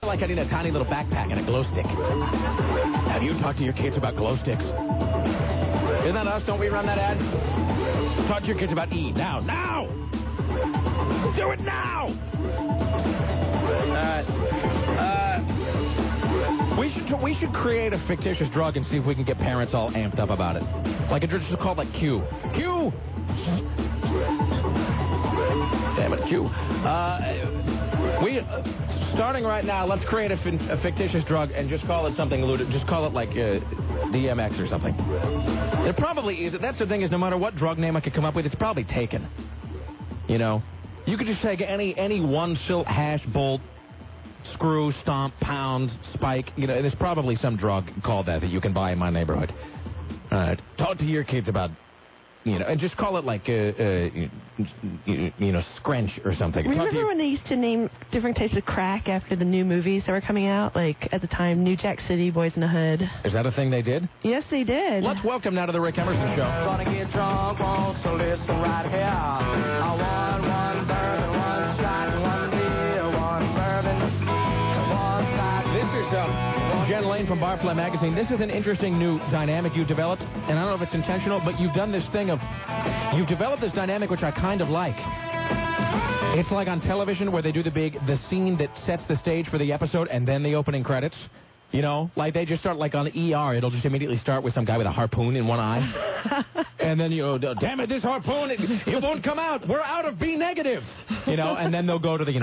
like I need a tiny little backpack and a glow stick. Have you talked to your kids about glow sticks? Isn't that us? Don't we run that ad? Talk to your kids about E. Now. Now! Do it now! We should create a fictitious drug and see if we can get parents all amped up about it. Like a drug just called like Q. Q! Damn it, Q. Starting right now, let's create a fictitious drug and just call it something eluded. Just call it like DMX or something. It probably is. That's the thing is, no matter what drug name I could come up with, it's probably taken. You know, you could just take any one hash, bolt, screw, stomp, pound, spike. You know, there's probably some drug called that you can buy in my neighborhood. Talk to your kids about. You know, and just call it like, Scrench or something. Remember when they used to name different types of crack after the new movies that were coming out? Like, at the time, New Jack City, Boys in the Hood. Is that a thing they did? Yes, they did. Let's welcome now to the Rick Emerson Show. Gonna get drunk, so listen right here. I want one bourbon, one shot, one beer, one bourbon, one shot. This is Jen Lane from Barfly Magazine. This is an interesting new dynamic you developed, and I don't know if it's intentional, but you've done this thing of, you've developed this dynamic which I kind of like. It's like on television where they do the scene that sets the stage for the episode and then the opening credits. You know, like they just start like on ER. It'll just immediately start with some guy with a harpoon in one eye. And then, damn it, this harpoon, it won't come out. We're out of B negative. You know, and then they'll go to the,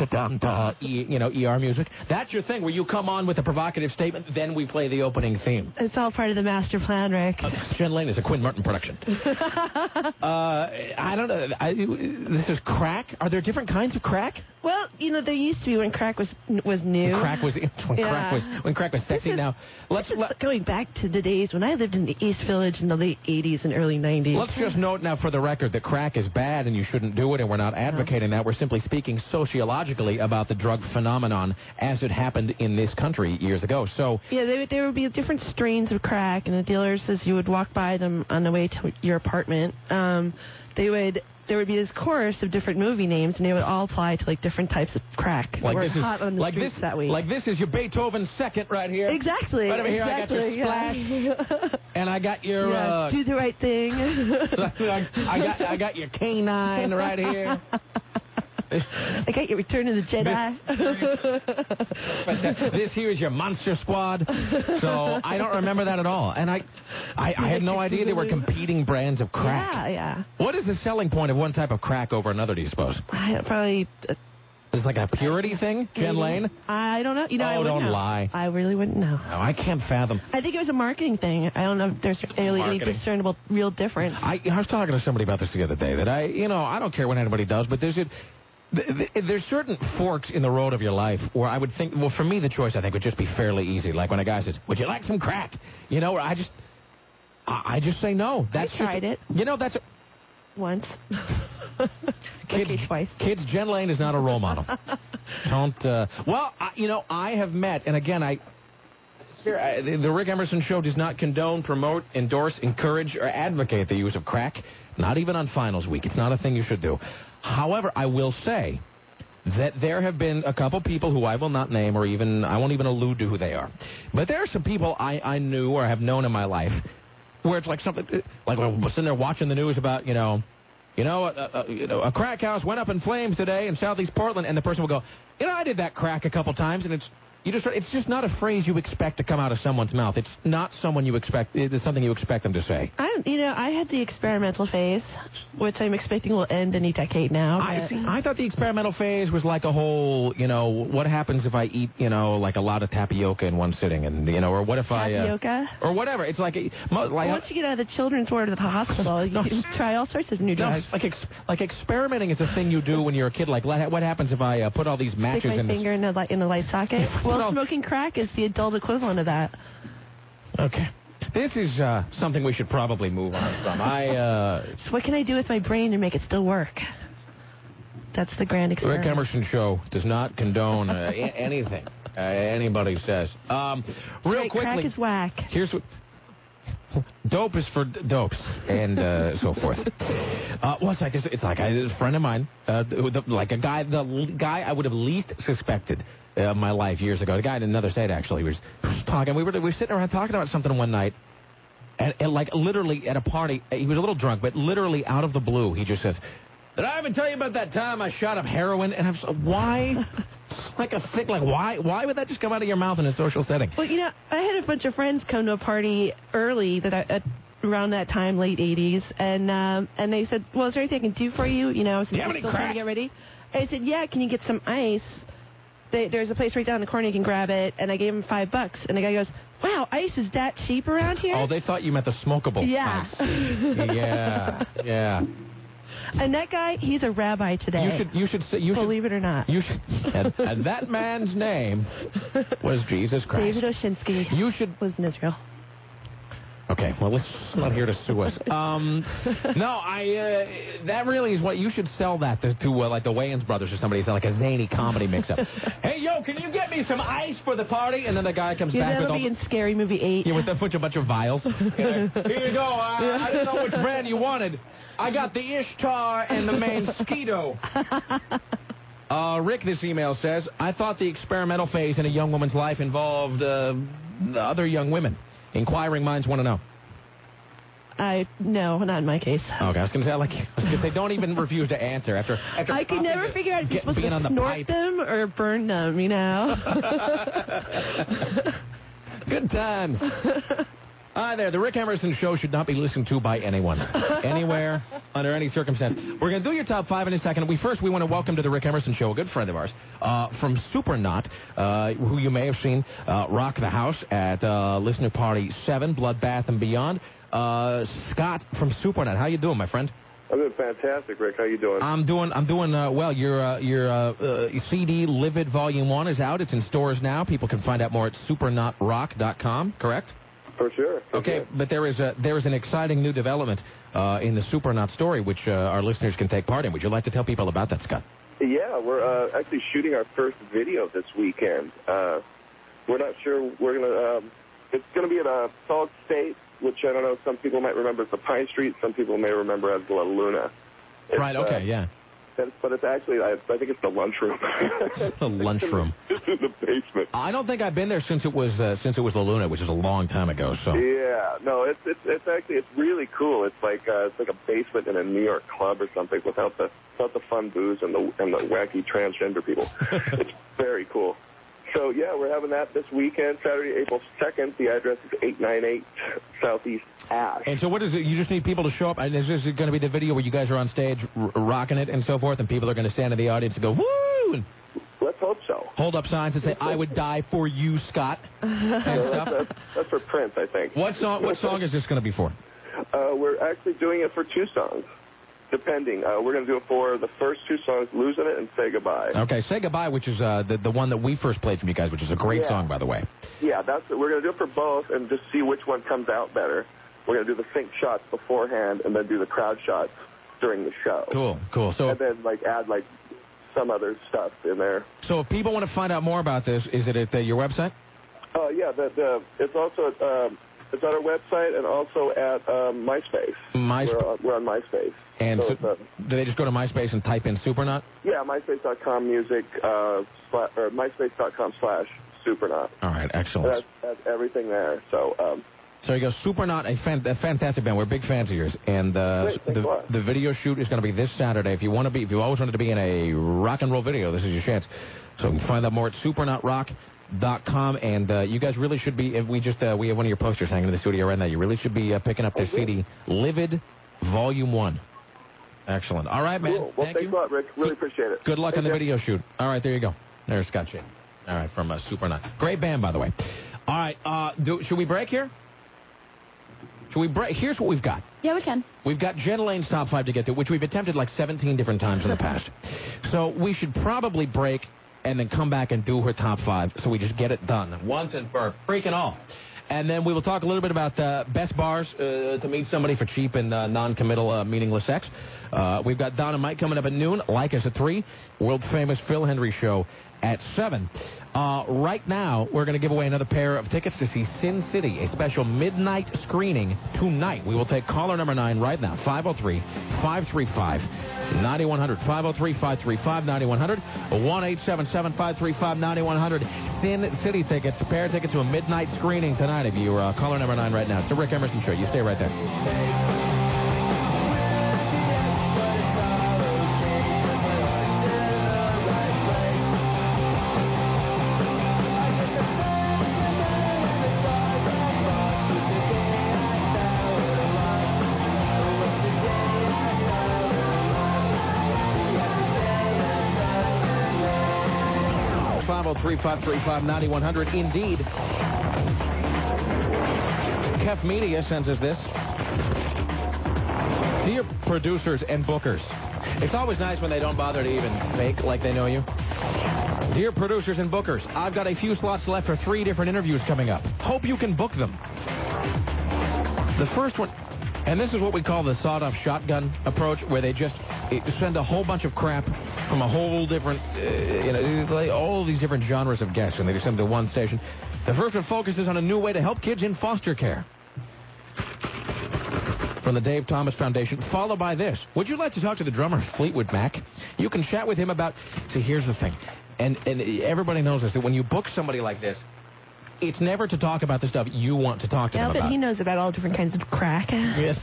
ER music. That's your thing where you come on with a provocative statement, then we play the opening theme. It's all part of the master plan, Rick. Jen Lane is a Quinn Martin production. I don't know. This is crack? Are there different kinds of crack? Well, there used to be when crack was new. When crack was sexy. Now, going back to the days when I lived in the East Village in the late 80s and early 90s. Let's just note now for the record that crack is bad and you shouldn't do it, and we're not advocating that. We're simply speaking sociologically about the drug phenomenon as it happened in this country years ago. So yeah, there would be different strains of crack, and the dealers, as you would walk by them on the way to your apartment, there would be this chorus of different movie names, and they would all apply to like different types of crack. Like this is hot on the streets that week. Like this is your Beethoven second right here. Exactly. Right over here, I got your Splash, and I got your Do the Right Thing. I got your Canine right here. I got your Return of the Jedi. This here is your Monster Squad. So I don't remember that at all. And I had no idea they were competing brands of crack. Yeah. What is the selling point of one type of crack over another, do you suppose? Probably... It's like a purity thing, Jen Lane? I don't know. I don't know. lie. I really wouldn't know. No, I can't fathom. I think it was a marketing thing. I don't know if there's really any discernible real difference. I was talking to somebody about this the other day, that I don't care what anybody does, but there's certain forks in the road of your life where I would think, well, for me, the choice, I think, would just be fairly easy. Like when a guy says, would you like some crack? Where I just say no. I tried it. That's... Once. Kids, Jen Lane is not a role model. Don't, I have met, and again, the Rick Emerson Show does not condone, promote, endorse, encourage, or advocate the use of crack, not even on finals week. It's not a thing you should do. However, I will say that there have been a couple people who I will not name, or even, I won't even allude to who they are. But there are some people I knew or have known in my life where it's like something, like when we're sitting there watching the news about, a crack house went up in flames today in southeast Portland, and the person will go, I did that crack a couple times, and it's just not a phrase you expect to come out of someone's mouth. It's not someone you expect. It's something you expect them to say. I had the experimental phase, which I'm expecting will end any decade now. I thought the experimental phase was like a whole, what happens if I eat, like a lot of tapioca in one sitting, and or what if tapioca? Or whatever. It's like once you get out of the children's ward at the hospital, you can try all sorts of new drugs. Like experimenting is a thing you do when you're a kid. Like what happens if I put all these matches Stick my finger in the light socket? Well, smoking crack is the adult equivalent of that. Okay. This is something we should probably move on from. So what can I do with my brain to make it still work? That's the grand experiment. The Rick Emerson Show does not condone anything anybody says. Real quickly. Crack is whack. Here's what... Dope is for dopes, and so forth. It's like a friend of mine, the guy I would have least suspected of my life years ago. The guy in another state, actually, was talking. We were sitting around talking about something one night, and like literally at a party, he was a little drunk, but literally out of the blue, he just says, "Did I ever tell you about that time I shot up heroin?" And I'm just, why? Like a thick, like why would that just come out of your mouth in a social setting? Well, I had a bunch of friends come to a party early around that time, late 80s, and they said, "Well, is there anything I can do for you?" I said, "You have any still crack?" trying to get ready. I said, "Yeah, can you get some ice?" There's a place right down the corner you can grab it, and I gave him $5, and the guy goes, "Wow, ice is that cheap around here?" Oh, they thought you meant the smokable yeah. ice. Yeah. And that guy, he's a rabbi today. You should believe it or not. You should, and that man's name was Jesus Christ. David Oshinsky was in Israel. Okay, well, let's not here to sue us. That really is what you should sell that to like the Wayans brothers or somebody, like a zany comedy mix-up. Hey, yo, can you get me some ice for the party? And then the guy comes back with that'll be in Scary Movie 8. Yeah, with a bunch of vials. Here you go. I didn't know which brand you wanted. I got the Ishtar and the Mosquito. Rick, this email says, I thought the experimental phase in a young woman's life involved other young women. Inquiring minds want to know. No, not in my case. Okay, I was going to say, don't even refuse to answer after I could never figure out if you're supposed to snort them or burn them, Good times. Hi there. The Rick Emerson Show should not be listened to by anyone, anywhere, under any circumstance. We're going to do your top 5 in a second. We want to welcome to the Rick Emerson Show a good friend of ours from Supernaut, who you may have seen rock the house at Listener Party 7, Bloodbath and Beyond. Scott from Supernaut. How you doing, my friend? I'm doing fantastic, Rick. How you doing? I'm doing well. Your CD, Livid Volume 1, is out. It's in stores now. People can find out more at supernautrock.com, correct? For sure. Okay, but there is an exciting new development in the Supernaut story, which our listeners can take part in. Would you like to tell people about that, Scott? Yeah, we're actually shooting our first video this weekend. We're not sure we're gonna. It's gonna be at Salt State, which I don't know. Some people might remember as the Pine Street. Some people may remember as La Luna. Right. Okay. Yeah. But it's actually, I think it's the lunchroom. It's the lunchroom. It's in the basement. I don't think I've been there since it was La Luna, which is a long time ago. So. Yeah, no, it's really cool. It's like a basement in a New York club or something without the fun booze and the wacky transgender people. It's very cool. So yeah, we're having that this weekend, Saturday, April 2nd. The address is 898 Southeast Ash. And so what is it? You just need people to show up. And is this going to be the video where you guys are on stage rocking it and so forth, and people are going to stand in the audience and go, woo! And let's hope so. Hold up signs that say, I would die for you, Scott. And stuff. That's for Prince, I think. What song is this going to be for? We're actually doing it for 2 songs. Depending. We're going to do it for the first 2 songs, Losing It and Say Goodbye. Okay, Say Goodbye, which is the one that we first played from you guys, which is a great song, by the way. Yeah, we're going to do it for both and just see which one comes out better. We're going to do the sync shots beforehand and then do the crowd shots during the show. Cool. So, and then add some other stuff in there. So if people want to find out more about this, is it at your website? Yeah, it's also it's on our website and also at MySpace. We're on MySpace. And so do they just go to MySpace and type in Supernaut? Yeah, MySpace.com music, or MySpace.com/Supernaut. All right, excellent. That's everything there. So you go, Supernaut, a fantastic band. We're big fans of yours. And the video shoot is going to be this Saturday. If you always wanted to be in a rock and roll video, this is your chance. So you can find out more at supernautrock.com, and you guys really should be. We have one of your posters hanging in the studio right now. You really should be picking up their CD, Livid Volume 1. Excellent. All right, man. Cool. Well, thanks a lot, Rick. Really appreciate it. Good luck on the video shoot. All right, there you go. There's Scott Shane. All right, from Supernaut. Great band, by the way. All right, should we break here? Should we break? Here's what we've got. Yeah, we can. We've got Jen Lane's top 5 to get to, which we've attempted 17 different times in the past. So we should probably break and then come back and do her top 5 so we just get it done once and for freaking all. And then we will talk a little bit about best bars to meet somebody for cheap and non-committal, meaningless sex. We've got Don and Mike coming up at noon. Like us at 3. World-famous Phil Hendry show at 7. Right now, we're going to give away another pair of tickets to see Sin City, a special midnight screening tonight. We will take caller number 9 right now, 503-535-9100. 503-535-9100. 1-877-535-9100. Sin City tickets, pair of tickets to a midnight screening tonight if you are caller number 9 right now. It's the Rick Emerson Show. You stay right there. 503-535-9100. Indeed. Kef Media sends us this. Dear producers and bookers, it's always nice when they don't bother to even fake like they know you. Dear producers and bookers, I've got a few slots left for 3 different interviews coming up. Hope you can book them. The first one, and this is what we call the sawed-off shotgun approach, where they just send a whole bunch of crap from a whole different, like all these different genres of guests, and they just send them to one station. The first one focuses on a new way to help kids in foster care, from the Dave Thomas Foundation, followed by this. Would you like to talk to the drummer, Fleetwood Mac? You can chat with him about... See, here's the thing, and everybody knows this, that when you book somebody like this, it's never to talk about the stuff you want to talk to them about. Yeah, but he knows about all different kinds of crack. Yes.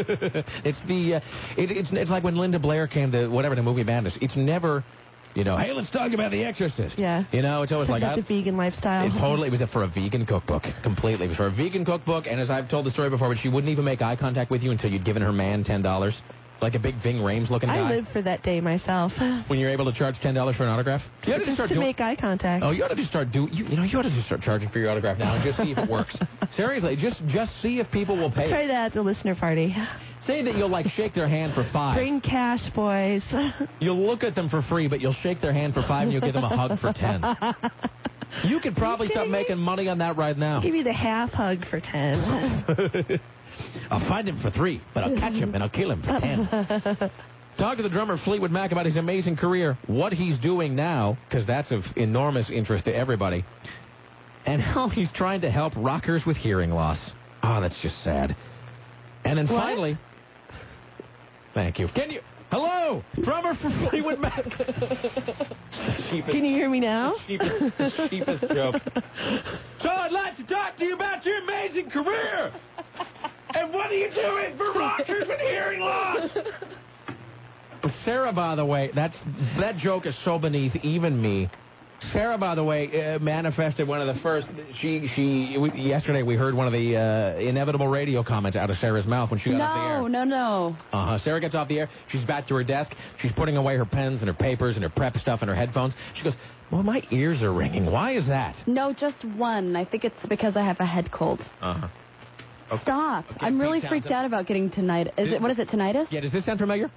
It's like when Linda Blair came to the movie Madness. It's never, hey, let's talk about The Exorcist. Yeah. It's always like the vegan lifestyle. It was for a vegan cookbook. Completely. It was for a vegan cookbook, and as I've told the story before, but she wouldn't even make eye contact with you until you'd given her man $10. Like a big Ving Rhames-looking guy. I live for that day myself. When you're able to charge $10 for an autograph? You ought to just to make eye contact. Oh, you ought to just start you ought to just start charging for your autograph now and just see if it works. Seriously, just see if people will pay. Try that at the listener party. Say that you'll shake their hand for $5. Bring cash, boys. You'll look at them for free, but you'll shake their hand for $5 and you'll give them a hug for $10. You could probably start making money on that right now. I'll give you the half hug for $10. I'll find him for $3, but I'll catch him and I'll kill him for $10. Talk to the drummer Fleetwood Mac about his amazing career, what he's doing now, because that's of enormous interest to everybody, and how he's trying to help rockers with hearing loss. Oh, that's just sad. And then finally... Thank you. Hello, drummer for Fleetwood Mac. Can you hear me now? The cheapest joke. So I'd like to talk to you about your amazing career. And what are you doing for rockers with hearing loss? Sarah, by the way, that joke is so beneath even me. Sarah, by the way, manifested one of the first. Yesterday we heard one of the inevitable radio comments out of Sarah's mouth when she got off the air. No. Sarah gets off the air. She's back to her desk. She's putting away her pens and her papers and her prep stuff and her headphones. She goes, "Well, my ears are ringing. Why is that?" No, just one. I think it's because I have a head cold. Okay. Stop. Okay, I'm really freaked out about getting tinnitus. What is it, tinnitus? Yeah, does this sound familiar?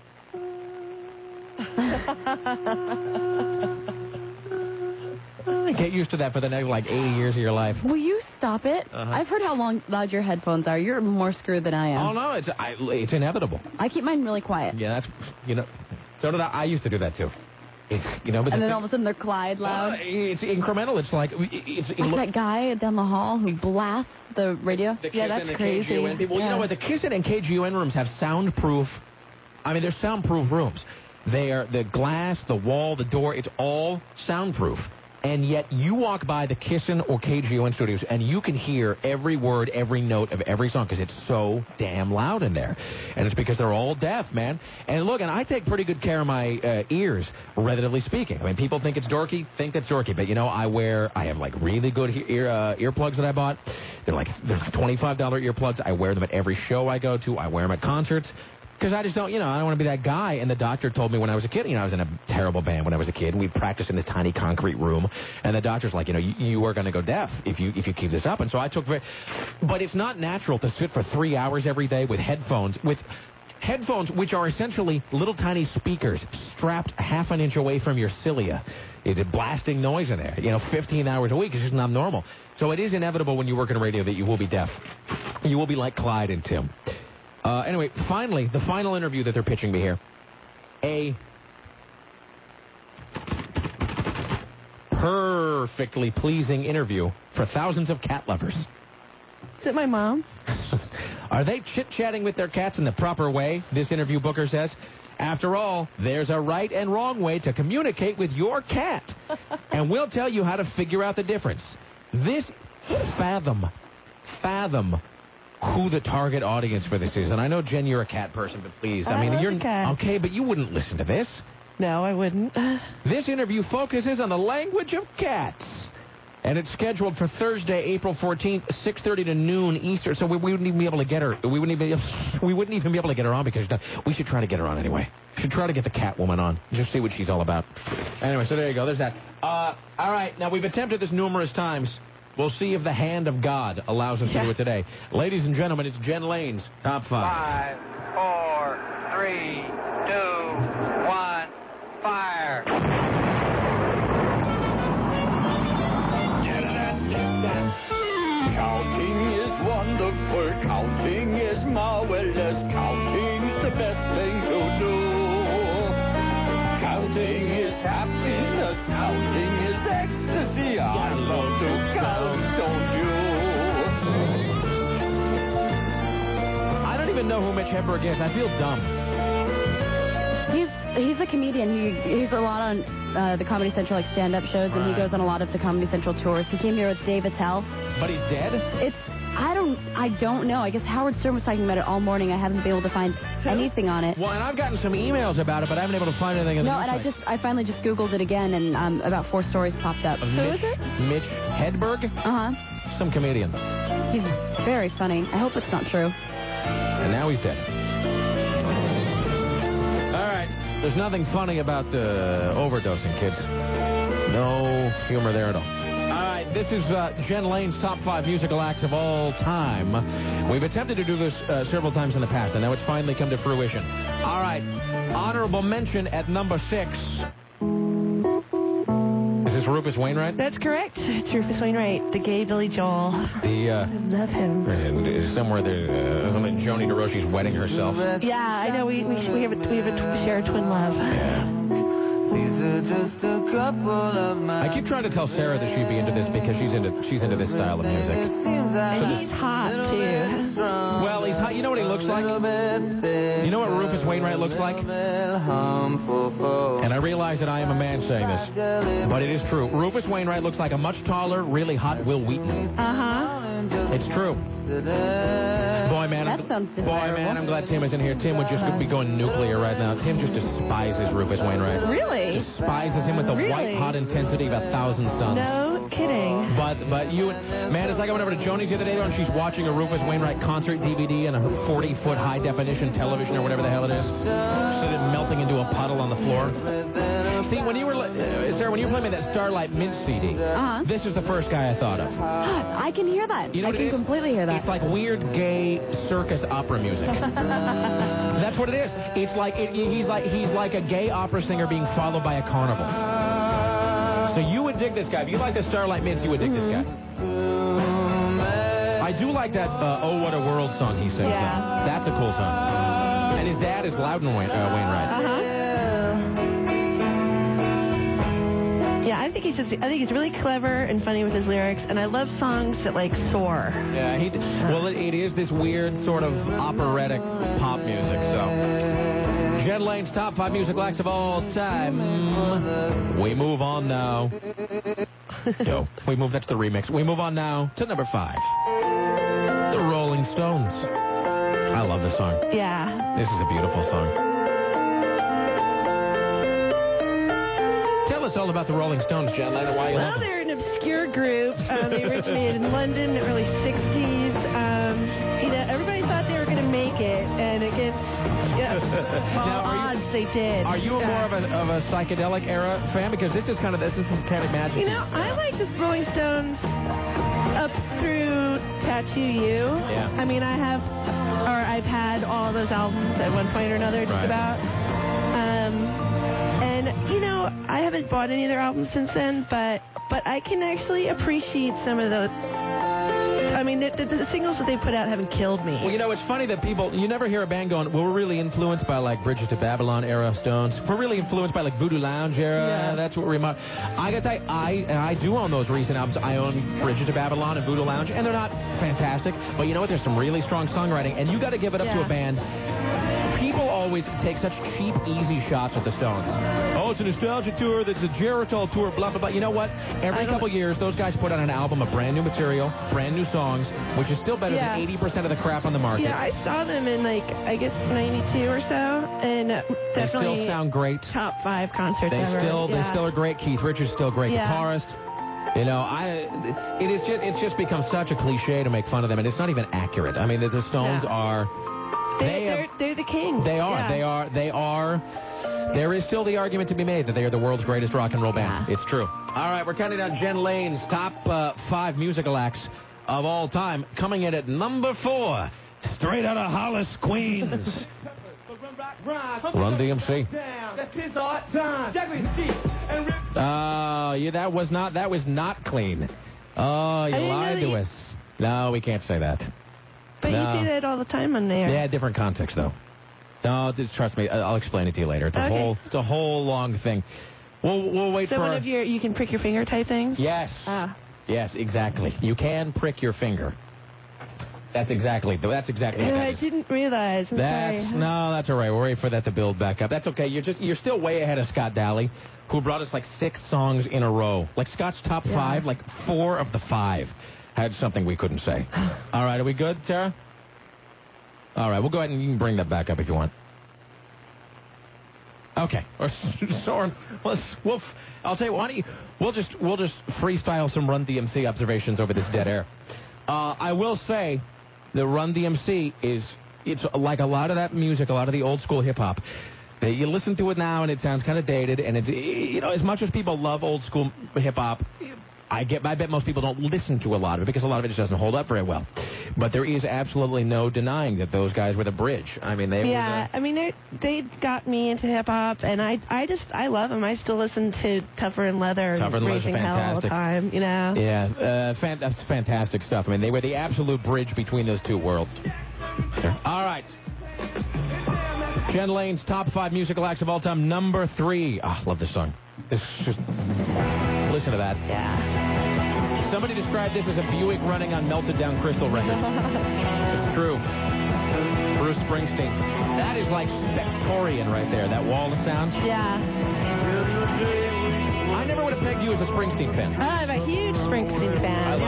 Get used to that for the next 80 years of your life. Will you stop it? I've heard how loud your headphones are. You're more screwed than I am. Oh, no, it's inevitable. I keep mine really quiet. Yeah, that's, so did I. I used to do that, too. But and then all of a sudden they're Clyde loud. It's incremental. It's like that guy down the hall who blasts the radio. That's crazy. KGUN people. Yeah. You know what? The KISSN and KGUN rooms have soundproof. They're soundproof rooms. They are the glass, the wall, the door. It's all soundproof. And yet you walk by the KISSN or KGUN studios and you can hear every word, every note of every song because it's so damn loud in there. And it's because they're all deaf, man. And look, and I take pretty good care of my ears, relatively speaking. People think it's dorky, But, I have really good earplugs that I bought. They're $25 earplugs. I wear them at every show I go to. I wear them at concerts. Because I just don't, I don't want to be that guy. And the doctor told me when I was a kid, I was in a terrible band when I was a kid. And we practiced in this tiny concrete room. And the doctor's like, you are going to go deaf if you keep this up. And so I took but it's not natural to sit for 3 hours every day with headphones, which are essentially little tiny speakers strapped half an inch away from your cilia. It's a blasting noise in there. 15 hours a week is just not normal. So it is inevitable when you work in radio that you will be deaf. You will be like Clyde and Tim. Anyway, finally, the final interview that they're pitching me here. A perfectly pleasing interview for thousands of cat lovers. Is it my mom? Are they chit-chatting with their cats in the proper way, this interview booker says? After all, there's a right and wrong way to communicate with your cat. And we'll tell you how to figure out the difference. Fathom who the target audience for this is. And I know, Jen, you're a cat person, but please. You're a cat. Okay, but you wouldn't listen to this. No, I wouldn't. This interview focuses on the language of cats. And it's scheduled for Thursday, April 14th, 6:30 to noon Eastern. So we wouldn't even be able to get her. We wouldn't even be able to get her on because we should try to get her on anyway. We should try to get the cat woman on. Just see what she's all about. Anyway, so there you go. There's that. All right. Now, we've attempted this numerous times. We'll see if the hand of God allows us to do it today. Ladies and gentlemen, it's Jen Lane's Top 5. 5, 4, 3, 2, 1, fire. Counting is wonderful, counting is marvelous, counting's the best thing to do. Counting is happiness, counting is ecstasy. I love to count, don't you? I don't even know who Mitch Hedberg is. I feel dumb. He's a comedian. He's a lot on the Comedy Central stand-up shows, and he goes on a lot of the Comedy Central tours. He came here with Dave Attell. But he's dead? I don't know. I guess Howard Stern was talking about it all morning. I haven't been able to find anything on it. Well, and I've gotten some emails about it, but I haven't been able to find anything on the and I finally just Googled it again, and about 4 stories popped up. Who is it? Mitch Hedberg? Uh-huh. Some comedian. He's very funny. I hope it's not true. And now he's dead. All right. There's nothing funny about the overdosing, kids. No humor there at all. All right, this is Jen Lane's Top 5 Musical Acts of All Time. We've attempted to do this several times in the past, and now it's finally come to fruition. All right, honorable mention at number 6. Is this Rufus Wainwright? That's correct. It's Rufus Wainwright, the gay Billy Joel. I love him. Somewhere there, something Joni DeRoche's wedding herself. Yeah, I know. We share a twin love. Yeah. These are just a couple of my... I keep trying to tell Sarah that she'd be into this because she's into this style of music. And he's hot, too. Well, he's hot. You know what he looks like? You know what Rufus Wainwright looks like? And I realize that I am a man saying this, but it is true. Rufus Wainwright looks like a much taller, really hot Will Wheaton. Uh-huh. It's true. Boy, man, I'm glad Tim isn't here. Tim would just be going nuclear right now. Tim just despises Rufus Wainwright. Really? Despises him with the white hot intensity of 1,000 suns. No kidding. But you, man, it's like I went over to Joni's the other day and she's watching a Rufus Wainwright concert DVD and a 40-foot high-definition television or whatever the hell it is. Instead of melting into a puddle on the floor. See, when you were, Sarah, when you were playing me that Starlight Mint CD, this is the first guy I thought of. I can hear that. You know I can completely hear that. It's like weird gay circus opera music. That's what it is. It's like he's like a gay opera singer being followed by a carnival. So you would dig this guy. If you like the Starlight Mints, you would dig this guy. I do like that Oh What a World song he sings. Yeah. That's a cool song. And his dad is Loudon Wainwright. Yeah, I think he's really clever and funny with his lyrics, and I love songs that like soar. Yeah, it is this weird sort of operatic pop music. So, Jen Lane's Top 5 Musical Acts of All Time. We move on now. That's the remix. We move on now to number 5. The Rolling Stones. I love this song. Yeah. This is a beautiful song. Tell us all about the Rolling Stones, Jen. Why you love them. They're an obscure group. They originated in London in the early 60s. Everybody thought they were going to make it, and against odds, they did. Are you more of a psychedelic era fan? Because this is Satanic Magic. You know, I like the Rolling Stones up through Tattoo You. Yeah. I mean, I've had all those albums at one point or another, just about. And, you know, I haven't bought any of their albums since then, but I can actually appreciate some of the I mean, the singles that they put out haven't killed me. Well, you know, it's funny that you never hear a band going, well, we're really influenced by, like, Bridget to Babylon era Stones. We're really influenced by, like, Voodoo Lounge era. Yeah. That's what we're... I got to tell you, I do own those recent albums. I own Bridget to Babylon and Voodoo Lounge, and they're not fantastic. But you know what? There's some really strong songwriting, and you got to give it up to a band. People always take such cheap, easy shots at the Stones. Oh, it's a nostalgia tour. That's a Geritol tour, blah, blah, blah. You know what? Every couple years, those guys put out an album of brand new material, brand new songs, which is still better than 80% of the crap on the market. Yeah, I saw them in, like, I guess 92 or so, and definitely they still sound great. Top 5 concerts they ever. They still are great. Keith Richards still a great guitarist. You know, it's just become such a cliche to make fun of them, and it's not even accurate. I mean, the Stones are... They're the king. They are. They are. There is still the argument to be made that they are the world's greatest rock and roll band. It's true. All right, we're counting down Jen Lane's top 5 musical acts of all time. Coming in at number 4, straight out of Hollis, Queens. Run DMC. That's his art. That was not clean. Oh, you lied to us. No, we can't say that. But you say that all the time on there. Yeah, different context, though. No, just trust me. I'll explain it to you later. It's a whole long thing. We'll wait for... So one of your you can prick your finger type things? Yes. Yes, exactly. You can prick your finger. That's exactly what that I is. didn't realize. No, that's all right. We'll wait for that to build back up. That's okay. You're still way ahead of Scott Daly, who brought us like 6 songs in a row. Like Scott's top 5, like 4 of the 5 had something we couldn't say. All right, are we good, Sarah? All right, we'll go ahead and you can bring that back up if you want. Okay. I'll tell you, why don't you, we'll just freestyle some Run DMC observations over this dead air. I will say, the Run DMC it's like a lot of that music, a lot of the old school hip hop. You listen to it now and it sounds kind of dated, and as much as people love old school hip hop, I bet most people don't listen to a lot of it because a lot of it just doesn't hold up very well. But there is absolutely no denying that those guys were the bridge. I mean, they they got me into hip hop, and I love them. I still listen to Tougher and Leather, Raising Hell all the time. You know. Yeah, that's fantastic stuff. I mean, they were the absolute bridge between those two worlds. All right. Jen Lane's top 5 musical acts of all time, number 3. I love this song. Listen to that. Yeah. Somebody described this as a Buick running on melted down crystal records. It's true. Bruce Springsteen. That is like Spectorian right there, that wall of sound. Yeah. I never would have pegged you as a Springsteen fan. I'm a huge Springsteen fan.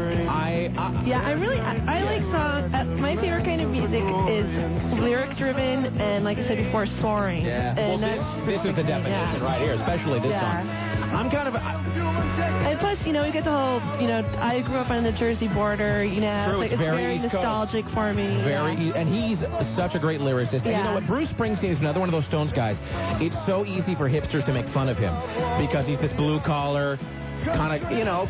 I like songs. My favorite kind of music is lyric-driven and, like I said before, soaring. Yeah. And this is the definition right here, especially this song. I'm kind of... And plus, we get the whole, I grew up on the Jersey border, True, it's very nostalgic for me. And he's such a great lyricist. And you know what? Bruce Springsteen is another one of those Stones guys. It's so easy for hipsters to make fun of him because he's this blue-collar, kind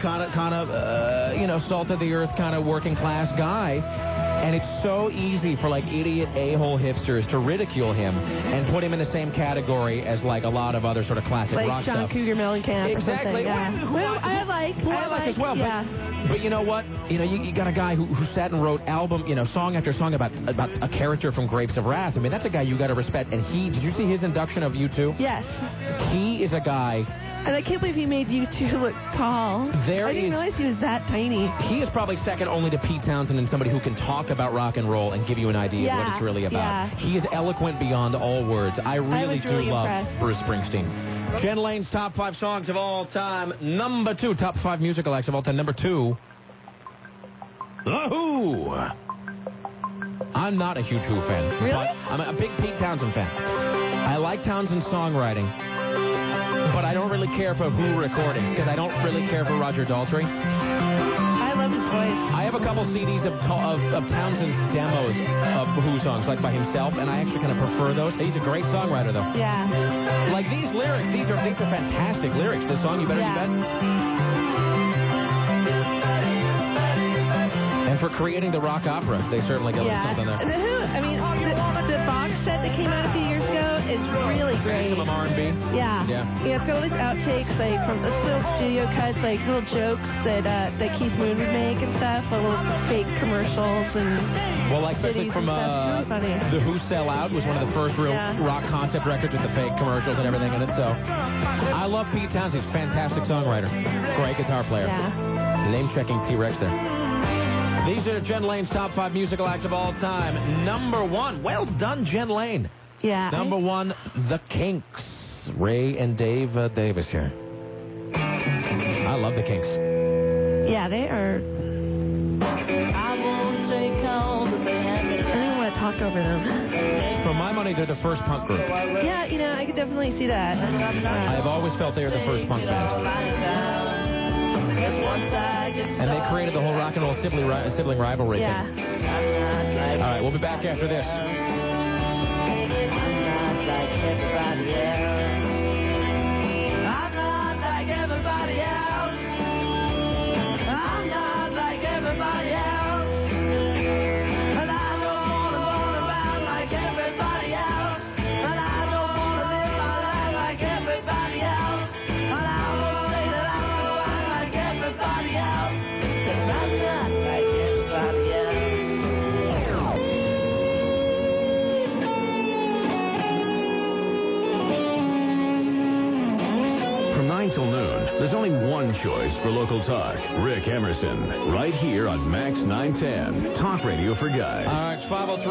of salt of the earth, kind of working class guy. And it's so easy for, like, idiot a-hole hipsters to ridicule him and put him in the same category as, like, a lot of other sort of classic rock stuff. Like John Cougar Mellencamp. Exactly. Who I like as well. Yeah. But you know what? You got a guy who sat and wrote song after song about a character from Grapes of Wrath. I mean, that's a guy you got to respect. And did you see his induction of U2? Yes. He is a guy... And I can't believe he made U2 look tall. I didn't realize he was that tiny. He is probably second only to Pete Townsend and somebody who can talk about rock and roll and give you an idea of what it's really about. Yeah. He is eloquent beyond all words. I really do love Bruce Springsteen. Jen Lane's top 5 songs of all time. Number 2, top 5 musical acts of all time. Number 2, The Who. I'm not a huge Who fan. Really? But I'm a big Pete Townsend fan. I like Townsend's songwriting. But I don't really care for Who recordings because I don't really care for Roger Daltrey. I love his voice. I have a couple CDs of Townsend's demos of Who songs, like by himself, and I actually kind of prefer those. He's a great songwriter, though. Yeah. Like these lyrics, these are fantastic lyrics. This song, You Bet or You Bet. And for creating the rock opera, they certainly got something there. And the Who, I mean, the box set that came out a few years ago is really great. Some R&B? Yeah. Yeah, it's got all these outtakes, like, from the little studio cuts, like, little jokes that Keith Moon would make and stuff, little fake commercials and... Well, like, especially from really funny. The Who Sell Out was one of the first real rock concept records with the fake commercials and everything in it, so... I love Pete Townsend. He's a fantastic songwriter. Great guitar player. Yeah. Name-checking T-Rex there. These are Jen Lane's top 5 musical acts of all time. Number 1. Well done, Jen Lane. Yeah. Number 1, The Kinks. Ray and Dave Davis here. I love The Kinks. Yeah, they are... I don't even want to talk over them. For my money, they're the first punk group. Yeah, you know, I could definitely see that. I've always felt they were the first punk band. And they created the whole rock and roll sibling rivalry thing. Yeah. All right, we'll be back after this. I'm not like everybody else. I'm not like everybody else. And I don't want to run around like everybody else. And I don't want to live my life like everybody else. And I will say that I'm not like everybody else. 'Cause I'm not like everybody else. From 9 till noon, there's only one choice for local talk. Rick Emerson, right here on Max 910. Talk radio for guys. All right,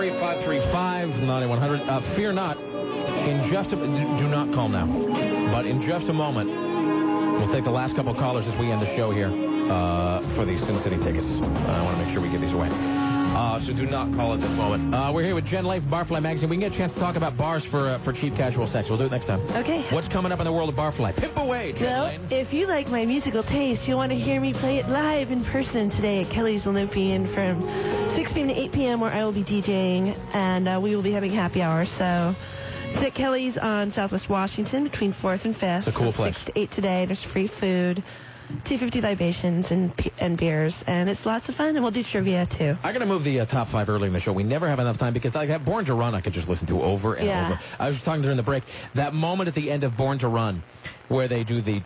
503-535-9100. Fear not. Do not call now. But in just a moment, we'll take the last couple callers as we end the show here for these Sin City tickets. I want to make sure we give these away. So do not call at this moment. We're here with Jen Lane from Barfly Magazine. We can get a chance to talk about bars for cheap casual sex. We'll do it next time. Okay. What's coming up in the world of Barfly? Pimp away, Jen Lane. If you like my musical taste, you'll want to hear me play it live in person today at Kelly's Olympian from 6 p.m. to 8 p.m. where I will be DJing, and we will be having happy hour. So it's at Kelly's on Southwest Washington between 4th and 5th. It's a cool place. 6 to 8 today. There's free food. 250 libations and beers, and it's lots of fun, and we'll do trivia, too. I'm going to move the top 5 early in the show. We never have enough time because like that Born to Run I could just listen to over and over. I was just talking during the break. That moment at the end of Born to Run where they do the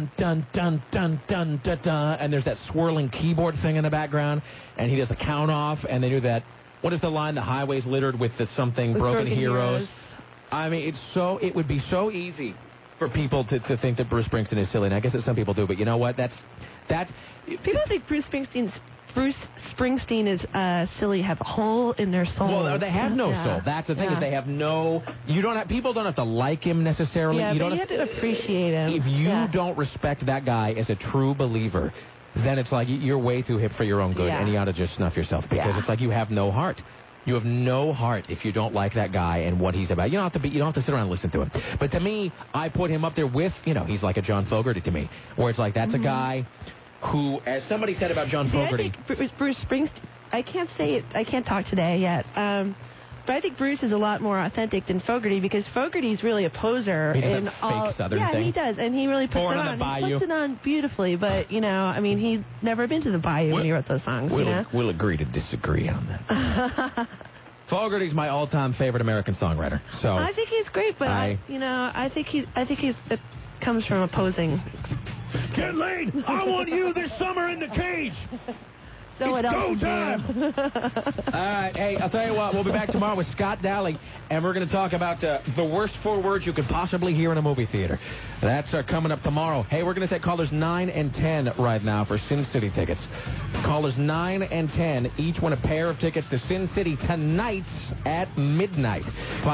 dun-dun-dun-dun-dun-dun-dun, and there's that swirling keyboard thing in the background, and he does the count-off, and they do that. What is the line? The highway's littered with the something broken heroes. I mean, it would be so easy for people to think that Bruce Springsteen is silly, and I guess that some people do, but you know what? That's people think Bruce Springsteen is silly, have a hole in their soul. Well, they have no soul. That's the thing is they have no. People don't have to like him necessarily. Yeah, you have to appreciate him. If you don't respect that guy as a true believer, then it's like you're way too hip for your own good, and you ought to just snuff yourself because it's like you have no heart. You have no heart if you don't like that guy and what he's about. You don't have to sit around and listen to him. But to me, I put him up there with, he's like a John Fogerty to me, where it's like that's a guy who, as somebody said about John Fogerty, I think Bruce Springsteen. I can't say it. I can't talk today yet. But I think Bruce is a lot more authentic than Fogerty because Fogerty's really a poser. He does that fake Southern thing. Yeah, he does, and he really puts it on. He puts it on beautifully, but he'd never been to the Bayou when he wrote those songs. We'll agree to disagree on that. Fogerty's my all-time favorite American songwriter. So I think he's great, but I think it comes from opposing. Jen Lane, I want you this summer in the cage. So it's go time. All right. Hey, I'll tell you what. We'll be back tomorrow with Scott Dowling, and we're going to talk about the worst 4 words you could possibly hear in a movie theater. That's coming up tomorrow. Hey, we're going to take callers 9 and 10 right now for Sin City tickets. Callers 9 and 10 each win a pair of tickets to Sin City tonight at midnight.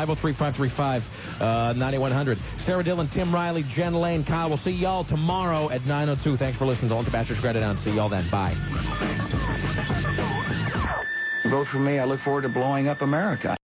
503-535-9100. Sarah Dillon, Tim Riley, Jen Lane, Kyle. We'll see y'all tomorrow at 9:02. Thanks for listening to All the Bastards Credit On. See y'all then. Bye. Vote for me. I look forward to blowing up America.